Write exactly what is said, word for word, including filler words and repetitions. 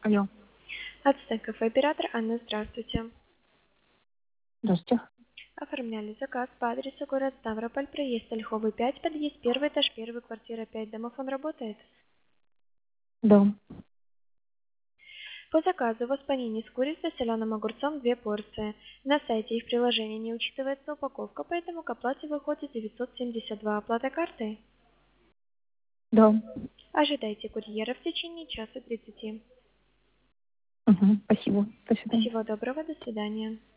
Алло. Ацтек кафе оператор Анна, здравствуйте. Здравствуйте. Оформляли заказ по адресу город Ставрополь, проезд Ольховый пять, подъезд первый этаж, первая квартира пять. Домофон работает? Да. По заказу воспаление с курицей с соленым огурцом две порции. На сайте и в приложении не учитывается упаковка, поэтому к оплате выходит девятьсот семьдесят два. Оплата картой? Да. Ожидайте курьера в течение часа тридцати. Угу. Спасибо. До свидания. Всего доброго, до свидания.